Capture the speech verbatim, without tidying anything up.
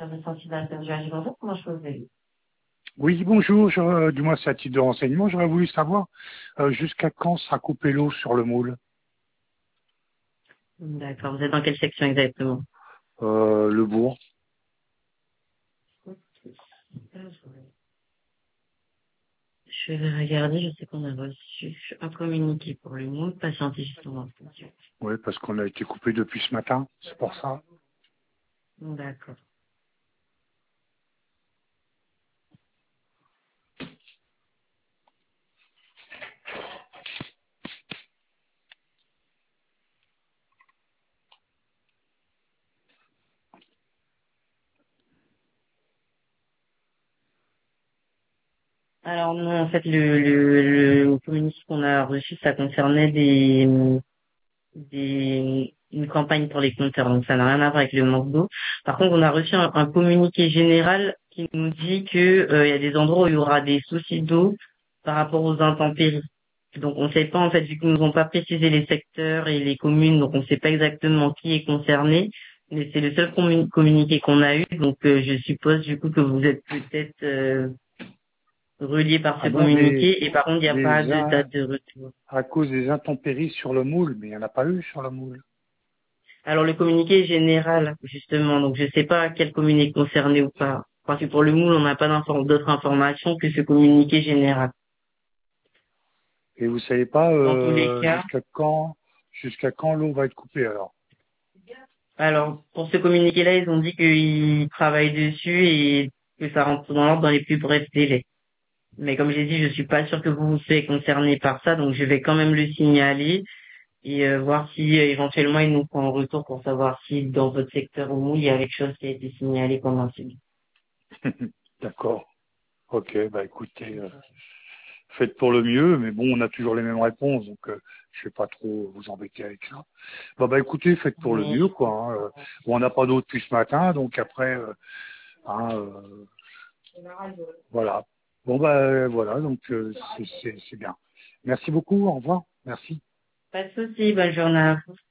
service sensible du bonjour, comment je peux vous aider? Oui, bonjour. Je, euh, du moins, c'est à titre de renseignement. J'aurais voulu savoir euh, jusqu'à quand sera coupé l'eau sur le moule. D'accord, vous êtes dans quelle section exactement? Euh, le bourg. Je vais regarder, je sais qu'on a reçu un communiqué pour le monde, patientez juste un instant. Oui, parce qu'on a été coupé depuis ce matin. C'est pour ça. D'accord. Alors non, en fait, le, le, le communiqué qu'on a reçu, ça concernait des, des, une campagne pour les compteurs, donc ça n'a rien à voir avec le manque d'eau. Par contre, on a reçu un, un communiqué général qui nous dit que euh, il y a des endroits où il y aura des soucis d'eau par rapport aux intempéries. Donc on ne sait pas en fait, vu qu'ils nous ont pas précisé les secteurs et les communes, donc on ne sait pas exactement qui est concerné. Mais c'est le seul commu- communiqué qu'on a eu, donc euh, je suppose du coup que vous êtes peut-être euh, relié par ce Ah bon, des, communiqué et par contre il n'y a pas des de in- date de retour. à cause des intempéries sur le moule, mais il n'y en a pas eu sur le moule. Alors le communiqué est général, justement, donc je ne sais pas quelle commune est concernée ou pas. Parce que pour le moule, on n'a pas d'infor- d'autres informations que ce communiqué général. Et vous savez pas Dans tous les euh, cas, jusqu'à quand jusqu'à quand l'eau va être coupée alors. alors pour ce communiqué-là, ils ont dit qu'ils travaillent dessus et que ça rentre dans l'ordre dans les plus brefs délais. Mais comme j'ai dit, je suis pas sûre que vous vous soyez concerné par ça, donc je vais quand même le signaler et euh, voir si euh, éventuellement ils nous font un retour pour savoir si dans votre secteur ou moule, il y a quelque chose qui a été signalé comme incident. D'accord. Ok, bah écoutez, euh, faites pour le mieux, mais bon, on a toujours les mêmes réponses, donc euh, je vais pas trop vous embêter avec ça. Bah bah écoutez, faites pour le Mais mieux, je quoi. Hein. Euh, comprends. Bon, on n'a pas d'eau depuis ce matin, donc après, euh, hein, euh, voilà. Bon bah euh, voilà, donc euh, c'est c'est- c'est bien. Merci beaucoup, au revoir. Merci. Pas de souci, bonne journée à vous.